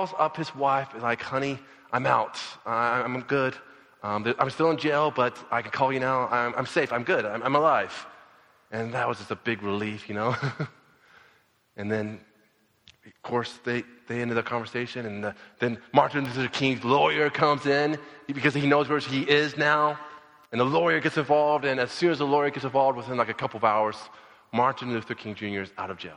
calls up his wife, like, honey, I'm out. I'm good. I'm still in jail, but I can call you now. I'm safe. I'm good. I'm alive. And that was just a big relief, And then, of course, they ended the conversation, and then Martin Luther King's lawyer comes in because he knows where he is now. And the lawyer gets involved, and as soon as the lawyer gets involved, within like a couple of hours, Martin Luther King Jr. is out of jail.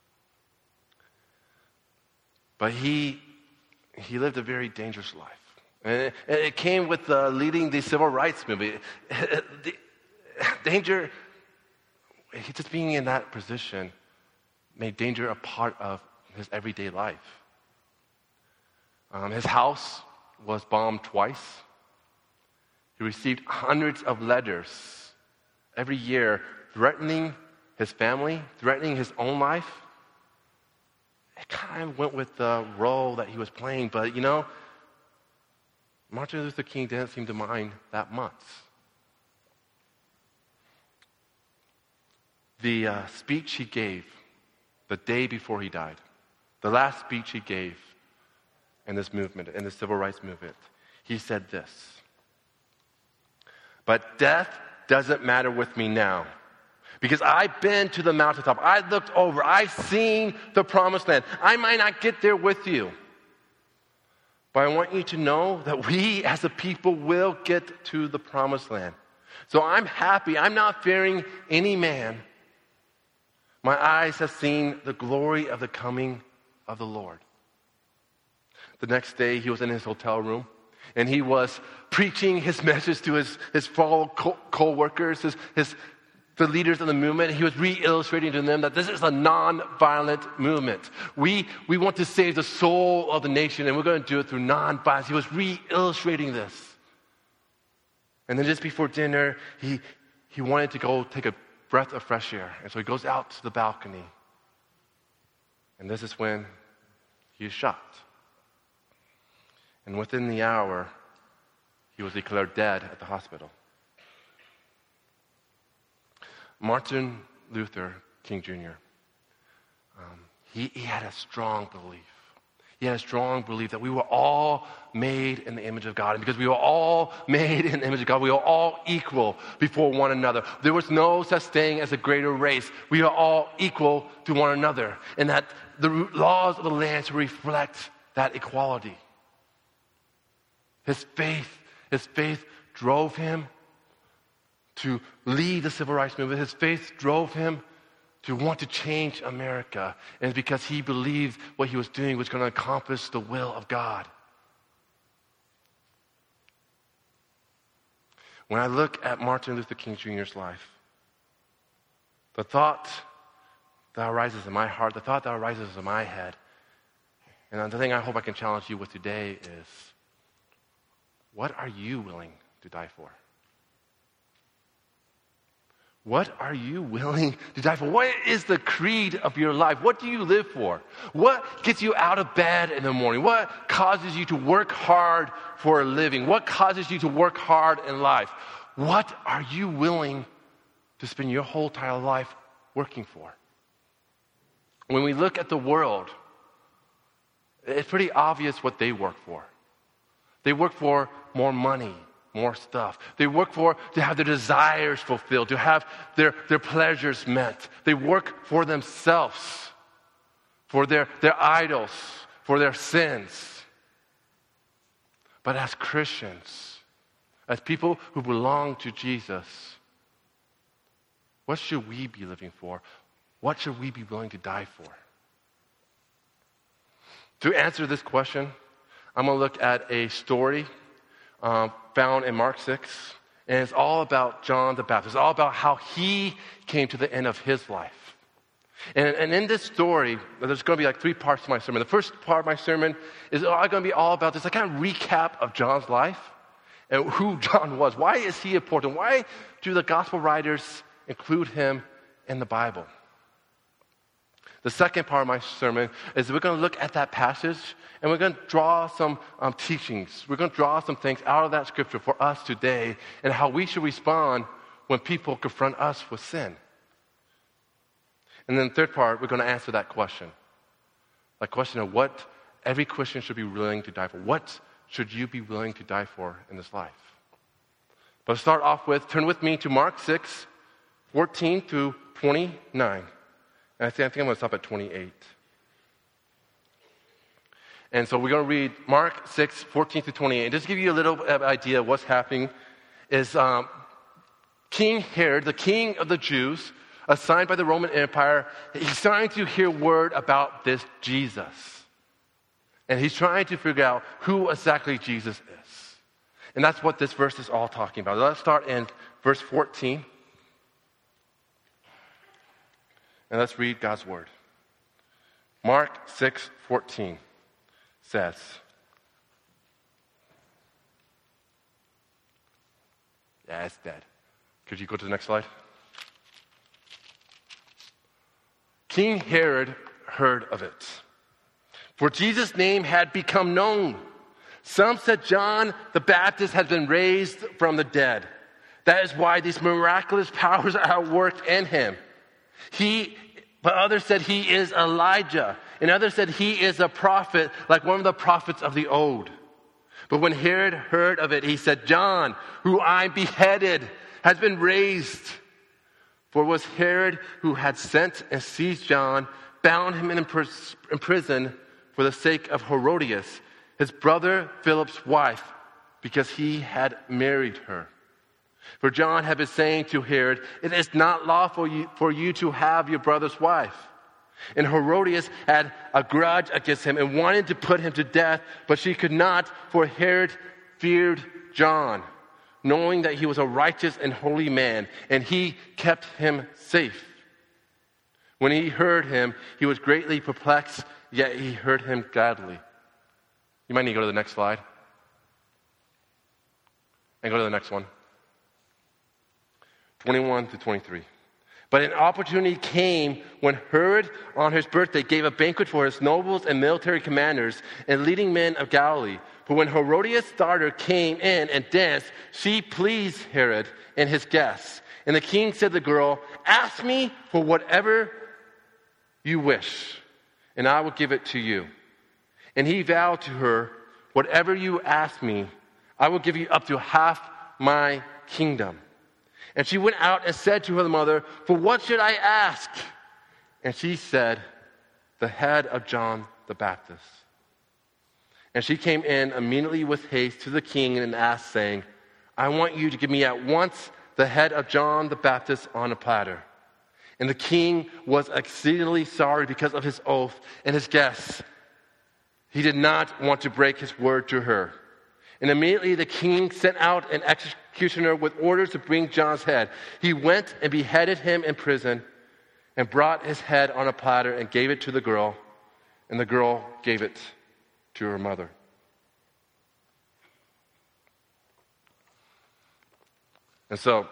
But he lived a very dangerous life. And it came with leading the civil rights movement. The danger, just being in that position, made danger a part of his everyday life. His house was bombed twice. He received hundreds of letters every year threatening his family, threatening his own life. It kind of went with the role that he was playing, but Martin Luther King didn't seem to mind that much. The speech he gave the day before he died, the last speech he gave in this movement, in the civil rights movement, he said this: "But death doesn't matter with me now, because I've been to the mountaintop. I looked over. I've seen the promised land. I might not get there with you, but I want you to know that we as a people will get to the promised land. So I'm happy. I'm not fearing any man. My eyes have seen the glory of the coming of the Lord." The next day, he was in his hotel room, and he was preaching his message to his fellow co-workers, the leaders of the movement. He was re-illustrating to them that this is a non-violent movement. We want to save the soul of the nation, and we're going to do it through non-violence. He was re-illustrating this. And then just before dinner, he wanted to go take a breath of fresh air. And so he goes out to the balcony. And this is when he is shot. And within the hour, he was declared dead at the hospital. Martin Luther King Jr., he had a strong belief. He had a strong belief that we were all made in the image of God. And because we were all made in the image of God, we were all equal before one another. There was no such thing as a greater race. We are all equal to one another. And that the laws of the land should reflect that equality. His faith drove him to lead the civil rights movement. His faith drove him to want to change America. And it's because he believed what he was doing was going to accomplish the will of God. When I look at Martin Luther King Jr.'s life, the thought that arises in my heart, the thought that arises in my head, and the thing I hope I can challenge you with today is, what are you willing to die for? What are you willing to die for? What is the creed of your life? What do you live for? What gets you out of bed in the morning? What causes you to work hard for a living? What causes you to work hard in life? What are you willing to spend your whole entire life working for? When we look at the world, it's pretty obvious what they work for. They work for more money, more stuff. They work to have their desires fulfilled, to have their pleasures met. They work for themselves, for their idols, for their sins. But as Christians, as people who belong to Jesus, what should we be living for? What should we be willing to die for? To answer this question, I'm going to look at a story found in Mark 6, and it's all about John the Baptist. It's all about how he came to the end of his life. And in this story, there's going to be like 3 parts to my sermon. The first part of my sermon is going to be all about this, a kind of recap of John's life and who John was. Why is he important? Why do the gospel writers include him in the Bible? The second part of my sermon is we're going to look at that passage and we're going to draw some teachings. We're going to draw some things out of that scripture for us today and how we should respond when people confront us with sin. And then the third part, we're going to answer that question. That question of what every Christian should be willing to die for. What should you be willing to die for in this life? But to start off with, turn with me to Mark 6, 14 through 29. And I think I'm going to stop at 28. And so we're going to read Mark 6, 14 through 28. And just to give you a little idea of what's happening is King Herod, the king of the Jews, assigned by the Roman Empire, he's starting to hear word about this Jesus. And he's trying to figure out who exactly Jesus is. And that's what this verse is all talking about. Let's start in verse 14. And let's read God's word. Mark 6:14 says, yeah, it's dead. Could you go to the next slide? King Herod heard of it, for Jesus' name had become known. Some said John the Baptist had been raised from the dead. That is why these miraculous powers are at work in him. But others said he is Elijah, and others said he is a prophet, like one of the prophets of the old. But when Herod heard of it, he said, John, who I beheaded, has been raised. For it was Herod who had sent and seized John, bound him in prison for the sake of Herodias, his brother Philip's wife, because he had married her. For John had been saying to Herod, it is not lawful for you to have your brother's wife. And Herodias had a grudge against him and wanted to put him to death, but she could not, for Herod feared John, knowing that he was a righteous and holy man, and he kept him safe. When he heard him, he was greatly perplexed, yet he heard him gladly. You might need to go to the next slide. And go to the next one. 21 to 23. But an opportunity came when Herod, on his birthday, gave a banquet for his nobles and military commanders and leading men of Galilee. But when Herodias' daughter came in and danced, she pleased Herod and his guests. And the king said to the girl, ask me for whatever you wish, and I will give it to you. And he vowed to her, whatever you ask me, I will give you up to half my kingdom. And she went out and said to her mother, for what should I ask? And she said, the head of John the Baptist. And she came in immediately with haste to the king and asked, saying, I want you to give me at once the head of John the Baptist on a platter. And the king was exceedingly sorry because of his oath and his guests. He did not want to break his word to her. And immediately the king sent out an executioner with orders to bring John's head. He went and beheaded him in prison and brought his head on a platter and gave it to the girl. And the girl gave it to her mother. And so,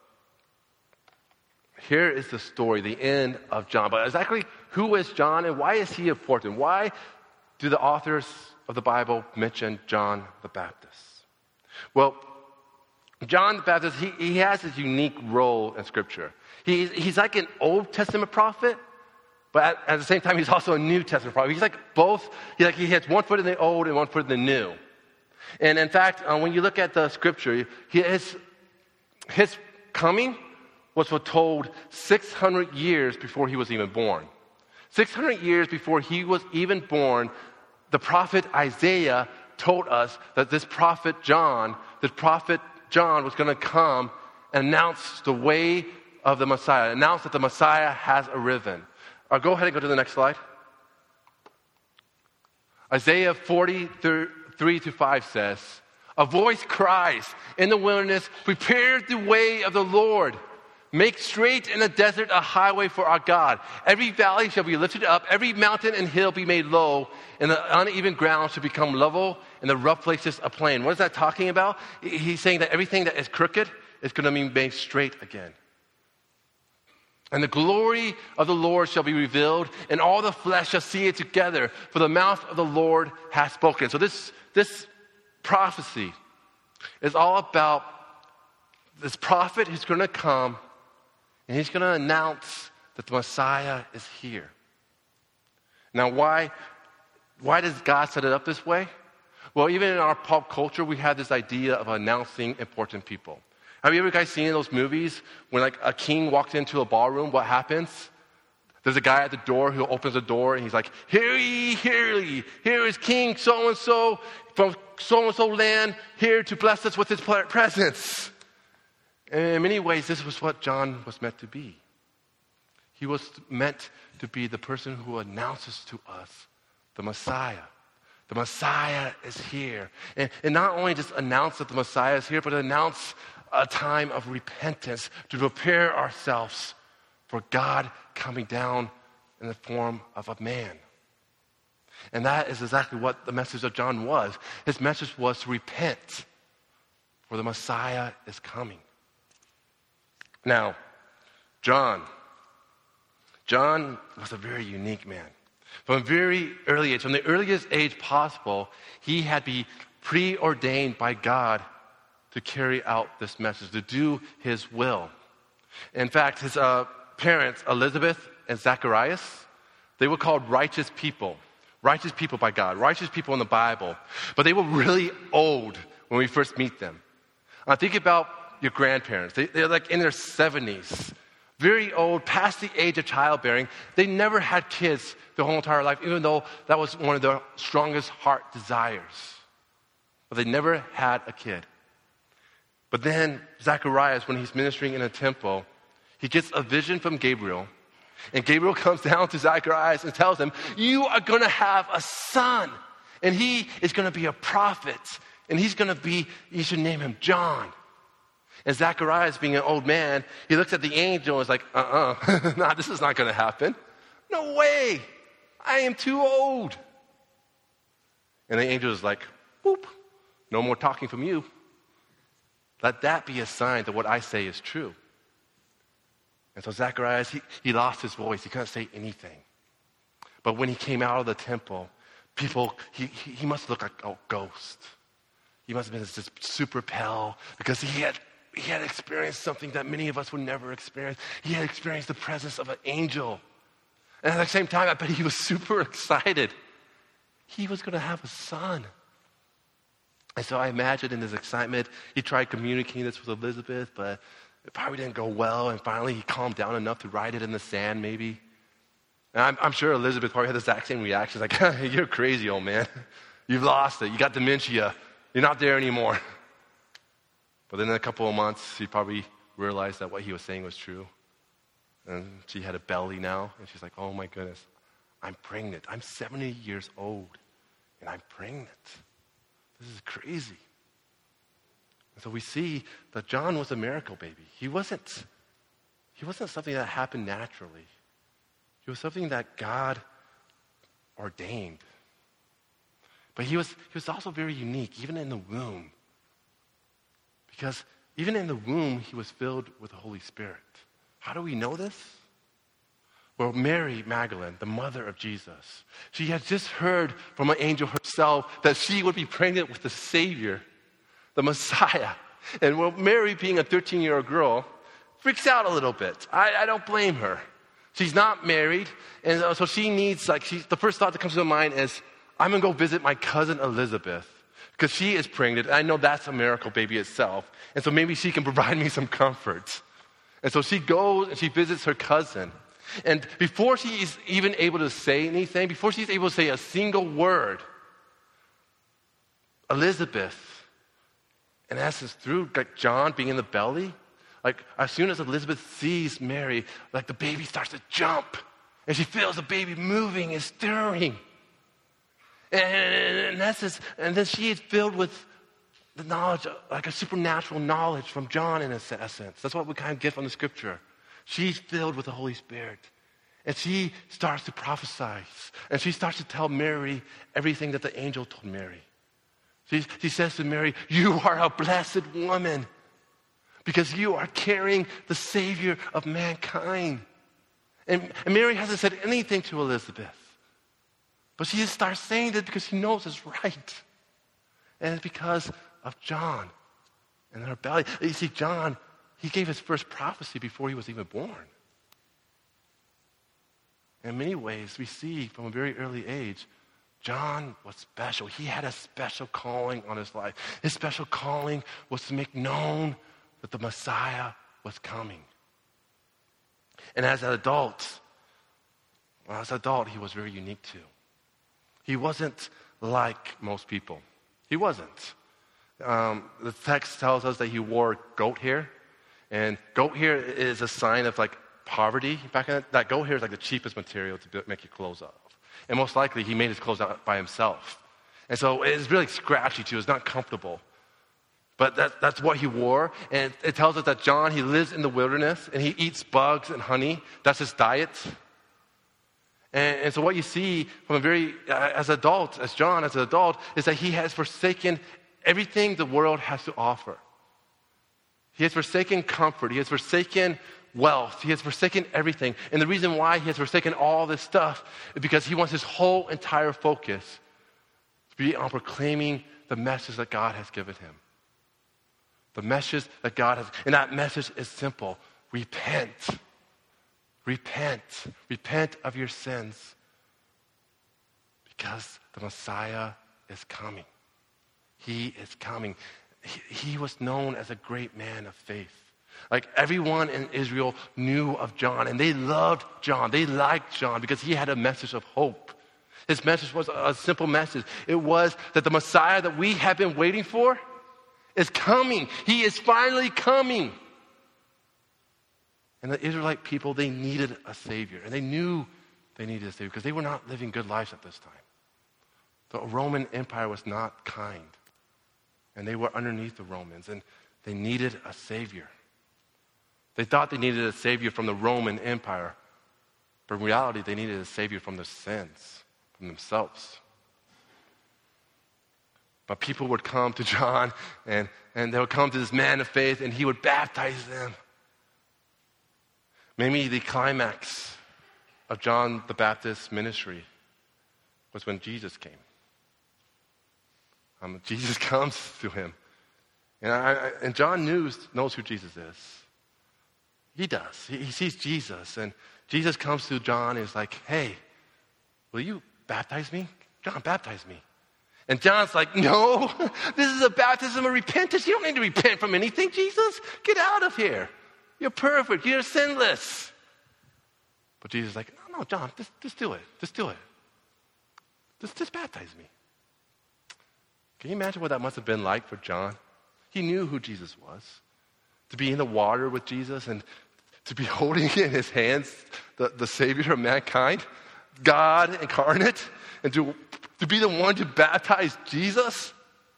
here is the story, the end of John. But exactly who is John and why is he important? Why do the authors of the Bible mention John the Baptist? Well, John the Baptist, he has this unique role in Scripture. He's like an Old Testament prophet, but at the same time, he's also a New Testament prophet. He's like both. He has one foot in the old and one foot in the new. And in fact, when you look at the Scripture, his coming was foretold 600 years before he was even born. 600 years before he was even born, the prophet Isaiah told us that this prophet John was going to come and announce the way of the Messiah, announce that the Messiah has arisen. Go ahead and go to the next slide. Isaiah 43-5 says, a voice cries in the wilderness, prepare the way of the Lord. Make straight in the desert a highway for our God. Every valley shall be lifted up, every mountain and hill be made low, and the uneven ground shall become level, and the rough places a plain. What is that talking about? He's saying that everything that is crooked is going to be made straight again. And the glory of the Lord shall be revealed, and all the flesh shall see it together, for the mouth of the Lord has spoken. So this prophecy is all about this prophet who's going to come, and he's going to announce that the Messiah is here. Now, why Why does God set it up this way? Well, even in our pop culture, we have this idea of announcing important people. Have you ever guys seen those movies when like a king walks into a ballroom, what happens? There's a guy at the door who opens the door and he's like, "Hear ye, hear ye. Here is King so-and-so from so-and-so land here to bless us with his presence." And in many ways, this was what John was meant to be. He was meant to be the person who announces to us the Messiah. The Messiah is here. And not only just announce that the Messiah is here, but announce a time of repentance to prepare ourselves for God coming down in the form of a man. And that is exactly what the message of John was. His message was to repent, for the Messiah is coming. Now, John was a very unique man. From a very early age, from the earliest age possible, he had been preordained by God to carry out this message, to do his will. In fact, his parents, Elizabeth and Zacharias, they were called righteous people by God, righteous people in the Bible. But they were really old when we first meet them. Think about your grandparents. They're like in their 70s, very old, past the age of childbearing. They never had kids their whole entire life, even though that was one of their strongest heart desires. But they never had a kid. But then Zacharias, when he's ministering in a temple, he gets a vision from Gabriel. And Gabriel comes down to Zacharias and tells him, "You are going to have a son. And he is going to be a prophet. And you should name him John." And Zacharias, being an old man, he looks at the angel and is like, nah, this is not going to happen. No way. I am too old. And the angel is like, "Boop, no more talking from you. Let that be a sign that what I say is true." And so Zacharias, he lost his voice. He couldn't say anything. But when he came out of the temple, he must look like a ghost. He must have been just super pale because he had experienced something that many of us would never experience. He had experienced the presence of an angel. And at the same time, I bet he was super excited. He was going to have a son. And so I imagine in his excitement, he tried communicating this with Elizabeth, but it probably didn't go well. And finally, he calmed down enough to write it in the sand, maybe. And I'm sure Elizabeth probably had the exact same reaction. Like, "Hey, you're crazy, old man. You've lost it. You got dementia. You're not there anymore." But then in a couple of months, she probably realized that what he was saying was true. And she had a belly now. And she's like, "Oh my goodness, I'm pregnant. I'm 70 years old. And I'm pregnant. This is crazy." And so we see that John was a miracle baby. He wasn't something that happened naturally. He was something that God ordained. But he was also very unique, even in the womb. Because even in the womb, he was filled with the Holy Spirit. How do we know this? Well, Mary Magdalene, the mother of Jesus, she had just heard from an angel herself that she would be pregnant with the Savior, the Messiah. And well, Mary, being a 13-year-old girl, freaks out a little bit. I don't blame her. She's not married, and so she needs, the first thought that comes to her mind is, "I'm going to go visit my cousin Elizabeth, because she is pregnant, and I know that's a miracle baby itself, and so maybe she can provide me some comfort." And so she goes and she visits her cousin. And before she's even able to say anything, before she's able to say a single word, Elizabeth, in essence, through John being in the belly, as soon as Elizabeth sees Mary, the baby starts to jump. And she feels the baby moving and stirring. And in essence, and then she is filled with the knowledge, a supernatural knowledge from John in essence. That's what we kind of get from the scripture. She's filled with the Holy Spirit. And she starts to prophesy. And she starts to tell Mary everything that the angel told Mary. She says to Mary, "You are a blessed woman because you are carrying the Savior of mankind." And Mary hasn't said anything to Elizabeth. But she just starts saying it because she knows it's right. And it's because of John and her belly. You see, John, he gave his first prophecy before he was even born. In many ways, we see from a very early age John was special. He had a special calling on his life. His special calling was to make known that the Messiah was coming. And as an adult, he was very unique too. He wasn't like most people. He wasn't. The text tells us that he wore goat hair. And goat hair is a sign of like poverty. Back in that goat hair is like the cheapest material to make your clothes out of. And most likely he made his clothes out by himself. And so it's really scratchy too. It's not comfortable. But that's what he wore. And it tells us that John, he lives in the wilderness and he eats bugs and honey. That's his diet. And so what you see from as John, as an adult, is that he has forsaken everything the world has to offer. He has forsaken comfort. He has forsaken wealth. He has forsaken everything. And the reason why he has forsaken all this stuff is because he wants his whole entire focus to be on proclaiming the message that God has given him. The message that God has, and that message is simple. Repent. Repent. Repent of your sins. Because the Messiah is coming. He is coming. He was known as a great man of faith. Like everyone in Israel knew of John, and they loved John. They liked John because he had a message of hope. His message was a simple message. It was that the Messiah that we have been waiting for is coming. He is finally coming. And the Israelite people, they needed a Savior. And they knew they needed a Savior because they were not living good lives at this time. The Roman Empire was not kind. And they were underneath the Romans. And they needed a Savior. They thought they needed a Savior from the Roman Empire. But in reality, they needed a Savior from their sins, from themselves. But people would come to John, and they would come to this man of faith, and he would baptize them. Maybe the climax of John the Baptist's ministry was when Jesus came. Jesus comes to him. And John knows who Jesus is. He does. He sees Jesus. And Jesus comes to John and is like, hey, will you baptize me? John, baptize me. And John's like, no, this is a baptism of repentance. You don't need to repent from anything, Jesus. Get out of here. You're perfect. You're sinless. But Jesus is like, no, John, just do it. Just do it. Just baptize me. Can you imagine what that must have been like for John? He knew who Jesus was. To be in the water with Jesus and to be holding in his hands the Savior of mankind, God incarnate, and to be the one to baptize Jesus.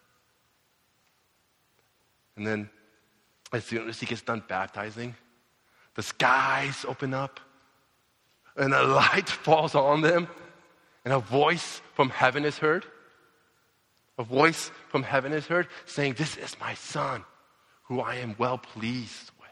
And then as soon as he gets done baptizing, the skies open up and a light falls on them and a voice from heaven is heard. A voice from heaven is heard saying, this is my son who I am well pleased with.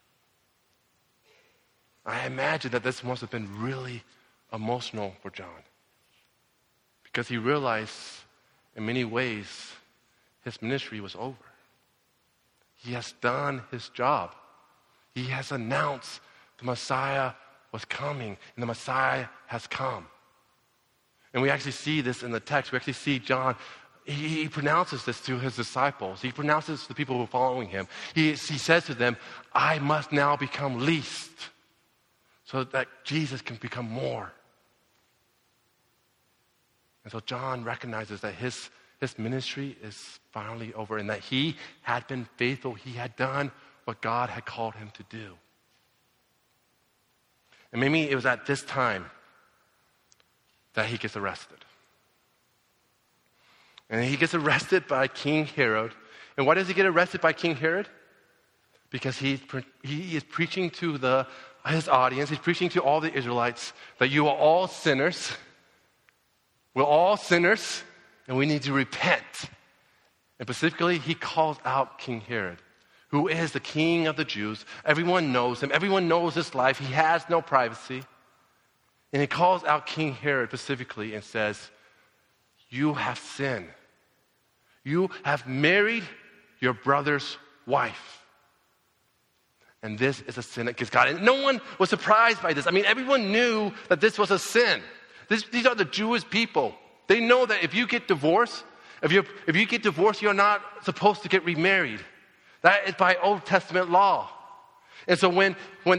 I imagine that this must have been really emotional for John because he realized in many ways his ministry was over. He has done his job. He has announced the Messiah was coming and the Messiah has come. And we actually see this in the text. We actually see John, he pronounces this to his disciples. He pronounces to the people who are following him. He says to them, I must now become least so that Jesus can become more. And so John recognizes that his ministry is finally over and that he had been faithful. He had done what God had called him to do. And maybe it was at this time that he gets arrested. And he gets arrested by King Herod. And why does he get arrested by King Herod? Because he is preaching to his audience, he's preaching to all the Israelites that you are all sinners. We're all sinners, and we need to repent. And specifically, he calls out King Herod, who is the king of the Jews. Everyone knows him. Everyone knows his life. He has no privacy. And he calls out King Herod specifically and says, you have sinned. You have married your brother's wife. And this is a sin against God. And no one was surprised by this. I mean, everyone knew that this was a sin. These are the Jewish people. They know that if you get divorced, you're not supposed to get remarried. That is by Old Testament law. And so when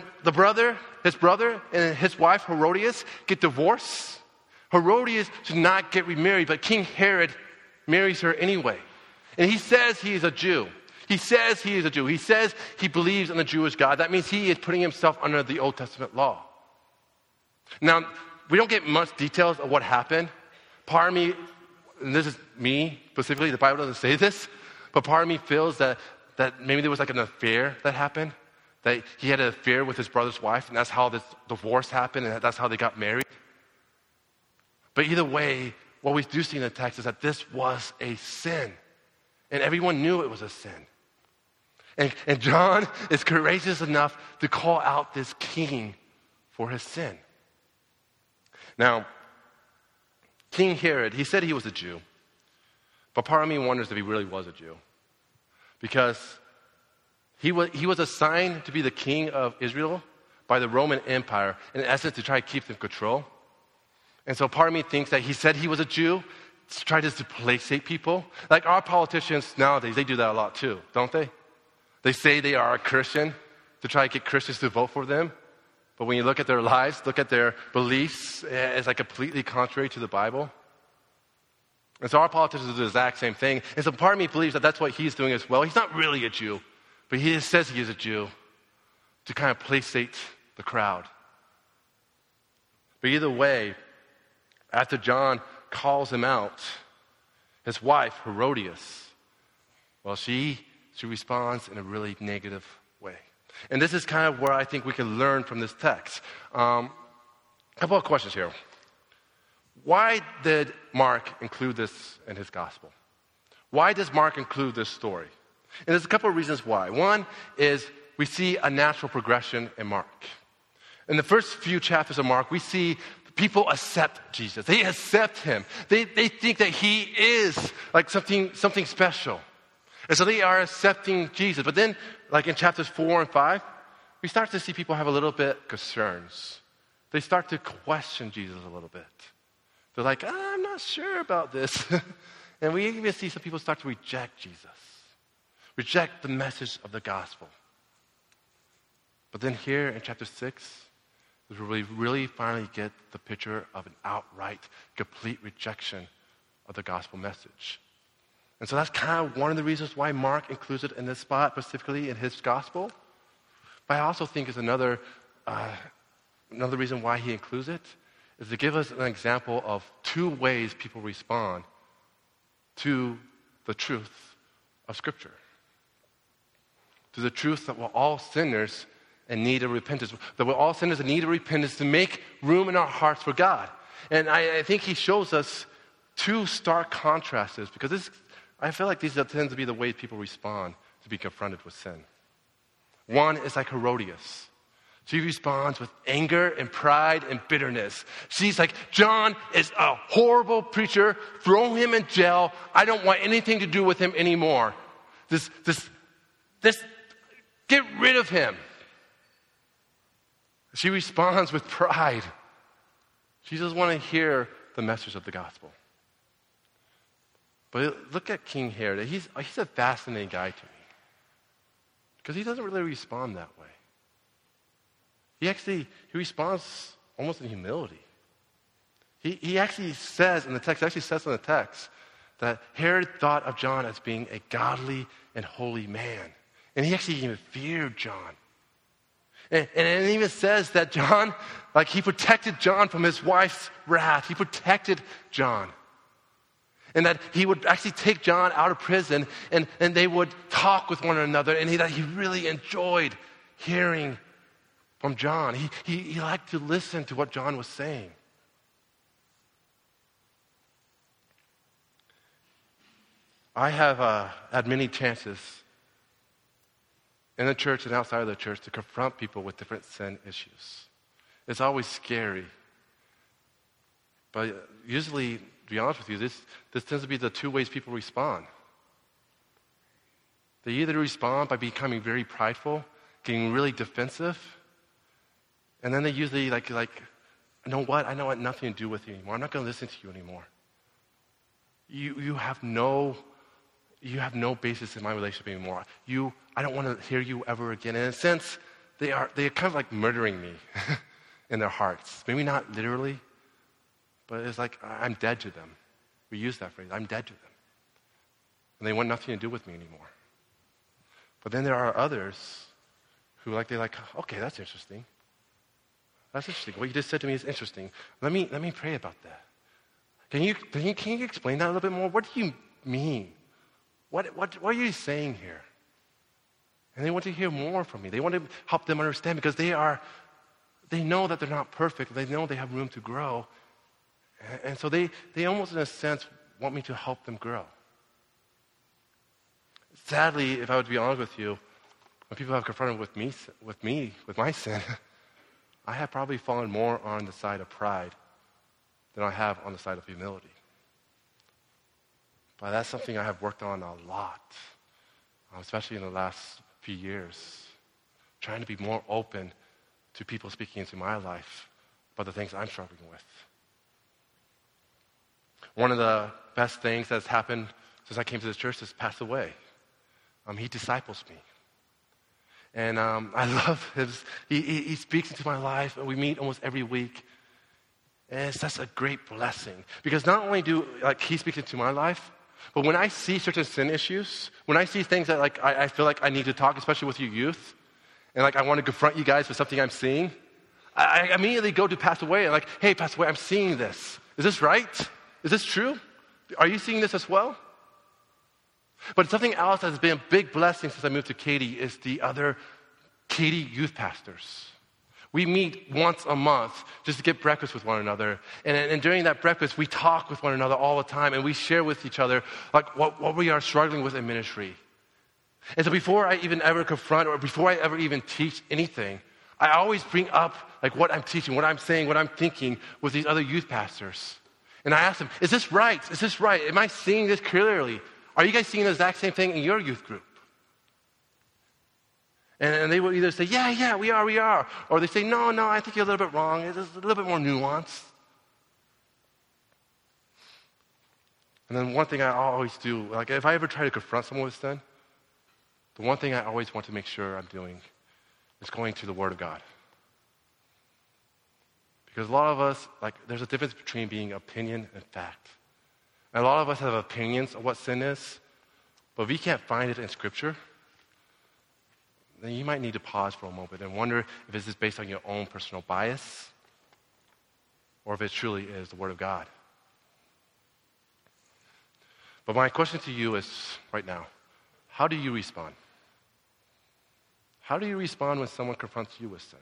his brother and his wife Herodias get divorced, Herodias should not get remarried, but King Herod marries her anyway. And he says he is a Jew. He says he believes in the Jewish God. That means he is putting himself under the Old Testament law. Now, we don't get much details of what happened. Part of me, and this is me specifically, the Bible doesn't say this, but part of me feels that maybe there was like an affair that happened, that he had an affair with his brother's wife, and that's how this divorce happened, and that's how they got married. But either way, what we do see in the text is that this was a sin, and everyone knew it was a sin. And John is courageous enough to call out this king for his sin. Now, King Herod, he said he was a Jew. But part of me wonders if he really was a Jew. Because he was assigned to be the king of Israel by the Roman Empire, in essence, to try to keep them in control. And so part of me thinks that he said he was a Jew to try to placate people. Like our politicians nowadays, they do that a lot too, don't they? They say they are a Christian to try to get Christians to vote for them. But when you look at their lives, look at their beliefs, it's like completely contrary to the Bible. And so our politicians do the exact same thing. And so part of me believes that that's what he's doing as well. He's not really a Jew, but he says he is a Jew to kind of placate the crowd. But either way, after John calls him out, his wife, Herodias, well, she responds in a really negative way. And this is kind of where I think we can learn from this text. A couple of questions here. Why did Mark include this in his gospel? Why does Mark include this story? And there's a couple of reasons why. One is we see a natural progression in Mark. In the first few chapters of Mark, we see people accept Jesus. They accept him. They think that he is like something special. And so they are accepting Jesus. But then, like in chapters 4 and 5, we start to see people have a little bit concerns. They start to question Jesus a little bit. They're like, I'm not sure about this. And we even see some people start to reject Jesus, reject the message of the gospel. But then here in chapter 6, is where we really finally get the picture of an outright, complete rejection of the gospel message. And so that's kind of one of the reasons why Mark includes it in this spot, specifically in his gospel. But I also think is another reason why he includes it is to give us an example of two ways people respond to the truth of Scripture. To the truth that we're all sinners and need a repentance. That we're all sinners and need a repentance to make room in our hearts for God. And I think he shows us two stark contrasts, because I feel like these tend to be the way people respond to be confronted with sin. One is like Herodias. She responds with anger and pride and bitterness. She's like, John is a horrible preacher. Throw him in jail. I don't want anything to do with him anymore. This, get rid of him. She responds with pride. She doesn't want to hear the message of the gospel. But look at King Herod. He's a fascinating guy to me. Because he doesn't really respond that way. He responds almost in humility. He actually says in the text, that Herod thought of John as being a godly and holy man. And he actually even feared John. And it even says that John, like he protected John from his wife's wrath. He protected John. And that he would actually take John out of prison and they would talk with one another. And he really enjoyed hearing from John. He liked to listen to what John was saying. I have had many chances in the church and outside of the church to confront people with different sin issues. It's always scary. But usually, to be honest with you, this tends to be the two ways people respond. They either respond by becoming very prideful, getting really defensive, and then they usually like, you know what? I don't want nothing to do with you anymore. I'm not going to listen to you anymore. you have no basis in my relationship anymore. I don't want to hear you ever again. In a sense, they're kind of like murdering me in their hearts. Maybe not literally, but it's like I'm dead to them. We use that phrase, I'm dead to them. And they want nothing to do with me anymore. But then there are others who they're like, okay, that's interesting. That's interesting. What you just said to me is interesting. Let me pray about that. Can you explain that a little bit more? What do you mean? What are you saying here? And they want to hear more from me. They want to help them understand because they know that they're not perfect. They know they have room to grow. And so they almost in a sense want me to help them grow. Sadly, if I were to be honest with you, when people have confronted with my sin, I have probably fallen more on the side of pride than I have on the side of humility. But that's something I have worked on a lot, especially in the last few years, trying to be more open to people speaking into my life about the things I'm struggling with. One of the best things that's happened since I came to this church is passed away. He disciples me. And I love his, he speaks into my life, and we meet almost every week. And it's such a great blessing. Because not only he speaks into my life, but when I see certain sin issues, when I see things that I feel like I need to talk, especially with you youth, and I want to confront you guys with something I'm seeing, I immediately go to Pastor Wei and hey, Pastor Wei, I'm seeing this. Is this right? Is this true? Are you seeing this as well? But something else that has been a big blessing since I moved to Katy is the other Katy youth pastors. We meet once a month just to get breakfast with one another. And during that breakfast, we talk with one another all the time, and we share with each other what we are struggling with in ministry. And so before I even ever confront or before I ever even teach anything, I always bring up what I'm teaching, what I'm saying, what I'm thinking with these other youth pastors. And I ask them, is this right? Is this right? Am I seeing this clearly? Are you guys seeing the exact same thing in your youth group? And they will either say, yeah, we are. Or they say, no, I think you're a little bit wrong. It's a little bit more nuanced. And then one thing I always do, if I ever try to confront someone with sin, the one thing I always want to make sure I'm doing is going to the Word of God. Because a lot of us, there's a difference between being opinion and fact. And a lot of us have opinions of what sin is, but if we can't find it in Scripture, then you might need to pause for a moment and wonder if this is based on your own personal bias or if it truly is the Word of God. But my question to you is right now, how do you respond? How do you respond when someone confronts you with sin?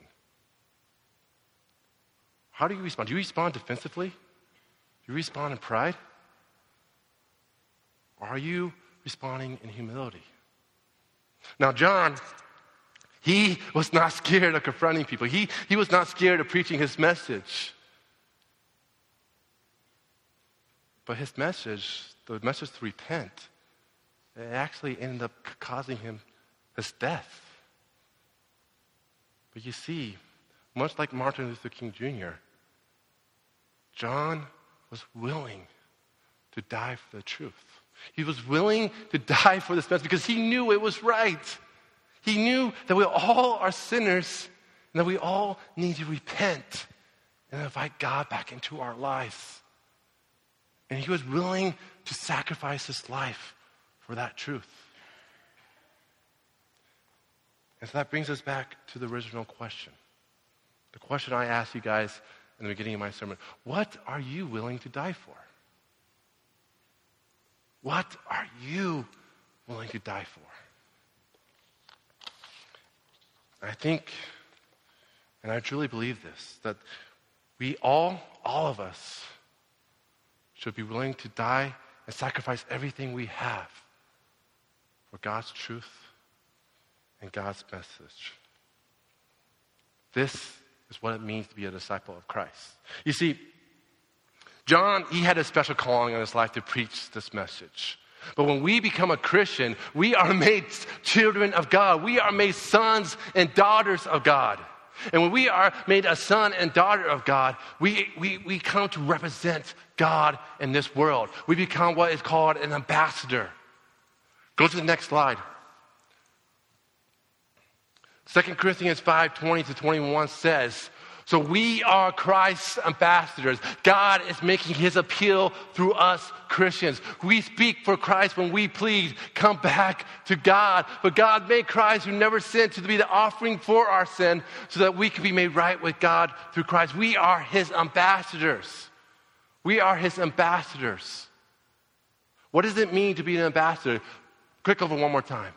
How do you respond? Do you respond defensively? Do you respond in pride? Or are you responding in humility? Now, John, he was not scared of confronting people. He was not scared of preaching his message. But his message, the message to repent, it actually ended up causing him his death. But you see, much like Martin Luther King Jr., John was willing to die for the truth. He was willing to die for this message because he knew it was right. He knew that we all are sinners and that we all need to repent and invite God back into our lives. And he was willing to sacrifice his life for that truth. And so that brings us back to the original question. The question I asked you guys in the beginning of my sermon. What are you willing to die for? What are you willing to die for? I think, and I truly believe this, that we all of us, should be willing to die and sacrifice everything we have for God's truth and God's message. This is what it means to be a disciple of Christ. You see, John, he had a special calling in his life to preach this message. But when we become a Christian, we are made children of God. We are made sons and daughters of God. And when we are made a son and daughter of God, we come to represent God in this world. We become what is called an ambassador. Go to the next slide. 2 Corinthians 5:20-21 says, so we are Christ's ambassadors. God is making his appeal through us Christians. We speak for Christ when we plead, come back to God. But God made Christ, who never sinned, to be the offering for our sin so that we can be made right with God through Christ. We are his ambassadors. We are his ambassadors. What does it mean to be an ambassador? Click over one more time.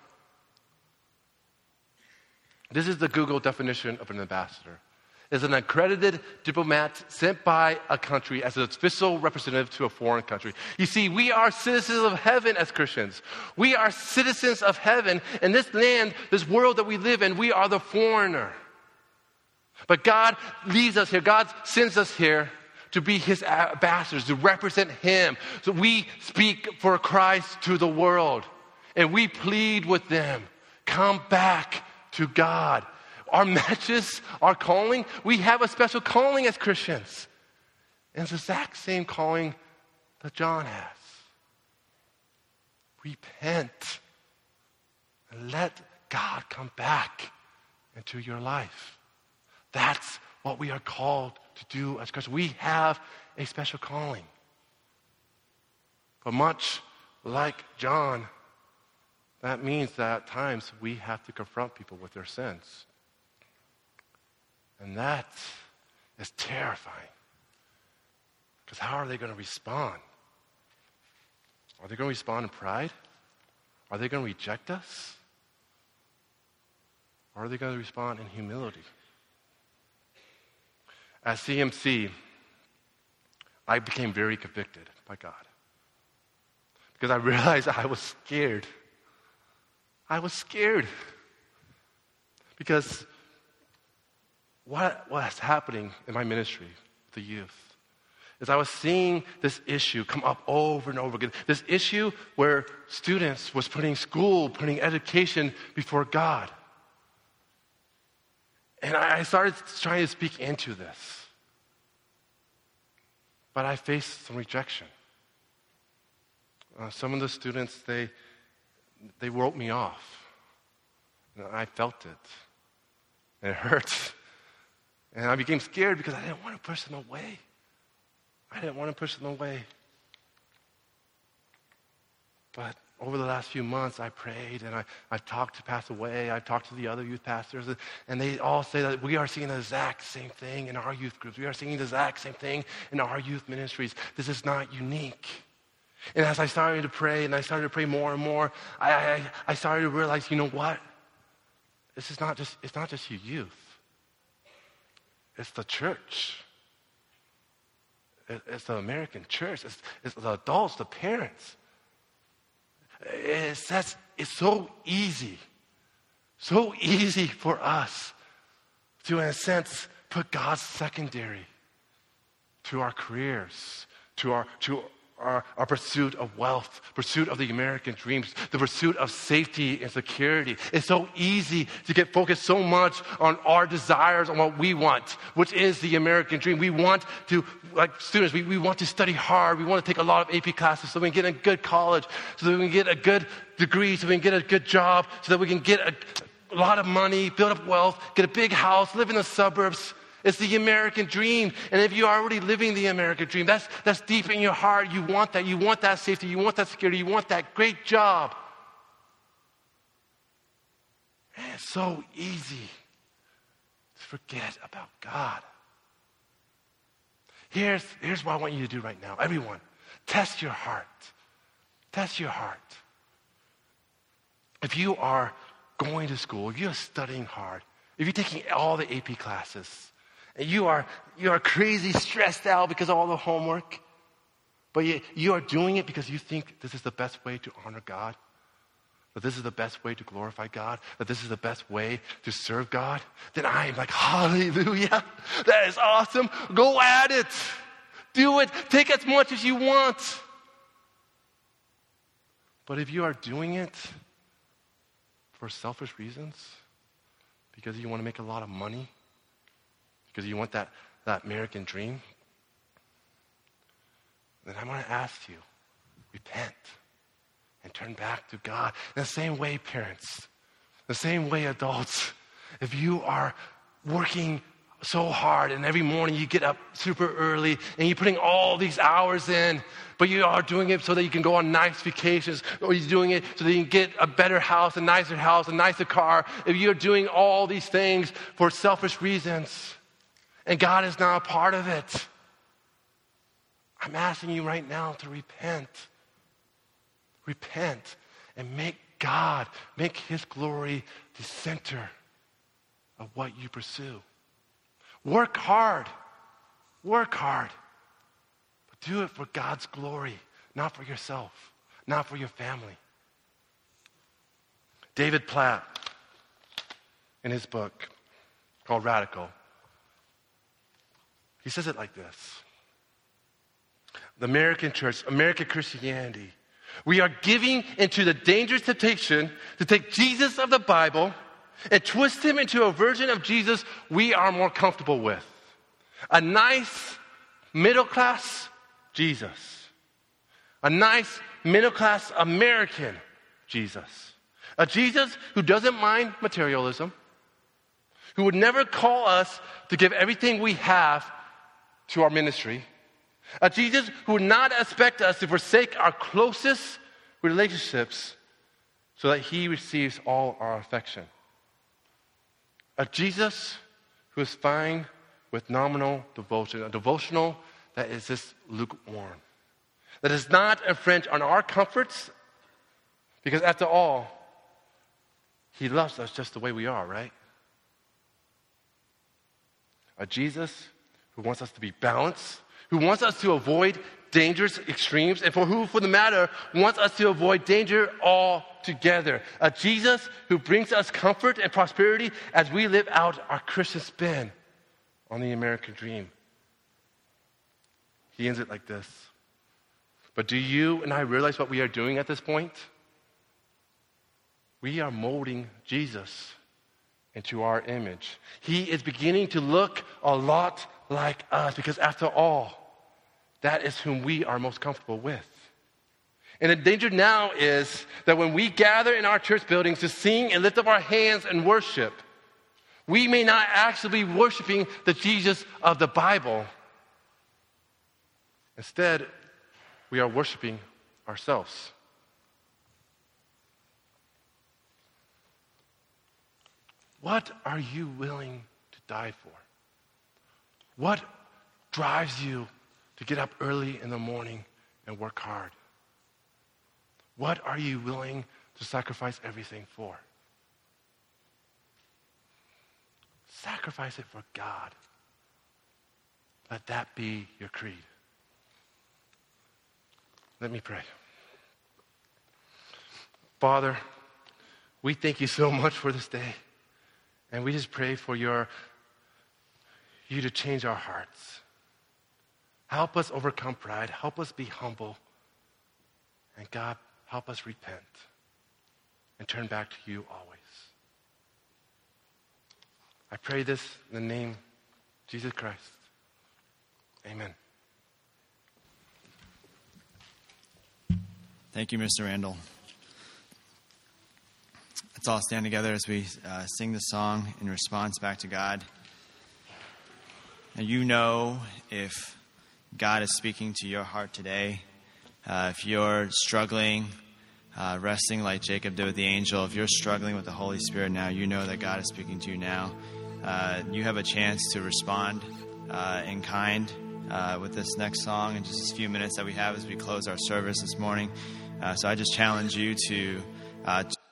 This is the Google definition of an ambassador. Is an accredited diplomat sent by a country as an official representative to a foreign country. You see, we are citizens of heaven as Christians. We are citizens of heaven. In this land, this world that we live in, we are the foreigner. But God leads us here. God sends us here to be his ambassadors, to represent him. So we speak for Christ to the world. And we plead with them, come back to God. Our messages, our calling, we have a special calling as Christians. And it's the exact same calling that John has. Repent and let God come back into your life. That's what we are called to do as Christians. We have a special calling. But much like John, that means that at times we have to confront people with their sins. And that is terrifying. Because how are they going to respond? Are they going to respond in pride? Are they going to reject us? Or are they going to respond in humility? At CMC, I became very convicted by God. Because I realized I was scared. I was scared. Because what was happening in my ministry with the youth is I was seeing this issue come up over and over again. This issue where students was putting school, putting education before God. And I started trying to speak into this. But I faced some rejection. Some of the students, they wrote me off. And I felt it. And it hurt. And I became scared because I didn't want to push them away. But over the last few months, I prayed and I talked to Pastor Way, I talked to the other youth pastors, and they all say that we are seeing the exact same thing in our youth groups. We are seeing the exact same thing in our youth ministries. This is not unique. And as I started to pray, and I started to pray more and more, I started to realize, you know what? It's not just you youth. It's the church. It's the American church. It's the adults, the parents. It's so easy for us to, in a sense, put God secondary to our careers, to our pursuit of wealth, pursuit of the American dreams, the pursuit of safety and security. It's so easy to get focused so much on our desires, on what we want, which is the American dream. We want to, like students, we want to study hard. We want to take a lot of AP classes so we can get in a good college, so that we can get a good degree, so we can get a good job, so that we can get a lot of money, build up wealth, get a big house, live in the suburbs. It's the American dream. And if you're already living the American dream, that's deep in your heart. You want that. You want that safety. You want that security. You want that great job. And it's so easy to forget about God. Here's what I want you to do right now. Everyone, test your heart. Test your heart. If you are going to school, if you're studying hard, if you're taking all the AP classes, and you are crazy stressed out because of all the homework, but you are doing it because you think this is the best way to honor God, that this is the best way to glorify God, that this is the best way to serve God, then I am like, hallelujah, that is awesome. Go at it. Do it. Take as much as you want. But if you are doing it for selfish reasons, because you want to make a lot of money, because you want that American dream, then I'm going to ask you, repent and turn back to God. In the same way, parents, the same way, adults, if you are working so hard and every morning you get up super early and you're putting all these hours in, but you are doing it so that you can go on nice vacations, or you're doing it so that you can get a better house, a nicer car, if you're doing all these things for selfish reasons and God is not a part of it, I'm asking you right now to repent. Repent and make His glory the center of what you pursue. Work hard. Work hard. But do it for God's glory, not for yourself, not for your family. David Platt, in his book called Radical, he says it like this. The American church, American Christianity, we are giving into the dangerous temptation to take Jesus of the Bible and twist him into a version of Jesus we are more comfortable with. A nice middle-class Jesus. A nice middle-class American Jesus. A Jesus who doesn't mind materialism, who would never call us to give everything we have to our ministry. A Jesus who would not expect us to forsake our closest relationships so that he receives all our affection. A Jesus who is fine with nominal devotion, a devotional that is just lukewarm, that does not infringe on our comforts, because after all, he loves us just the way we are, right? A Jesus who wants us to be balanced, who wants us to avoid dangerous extremes, and for the matter, wants us to avoid danger altogether. A Jesus who brings us comfort and prosperity as we live out our Christian spin on the American dream. He ends it like this. But do you and I realize what we are doing at this point? We are molding Jesus into our image. He is beginning to look a lot like us, because after all, that is whom we are most comfortable with. And the danger now is that when we gather in our church buildings to sing and lift up our hands and worship, we may not actually be worshiping the Jesus of the Bible. Instead, we are worshiping ourselves. What are you willing to die for? What drives you to get up early in the morning and work hard? What are you willing to sacrifice everything for? Sacrifice it for God. Let that be your creed. Let me pray. Father, we thank you so much for this day. And we just pray for you to change our hearts. Help us overcome pride. Help us be humble. And God, help us repent and turn back to you always. I pray this in the name of Jesus Christ. Amen. Thank you, Mr. Randall. Let's all stand together as we sing the song in response back to God. And you know if God is speaking to your heart today. If you're struggling, resting like Jacob did with the angel, if you're struggling with the Holy Spirit now, you know that God is speaking to you now. You have a chance to respond in kind with this next song in just a few minutes that we have as we close our service this morning. So I just challenge you to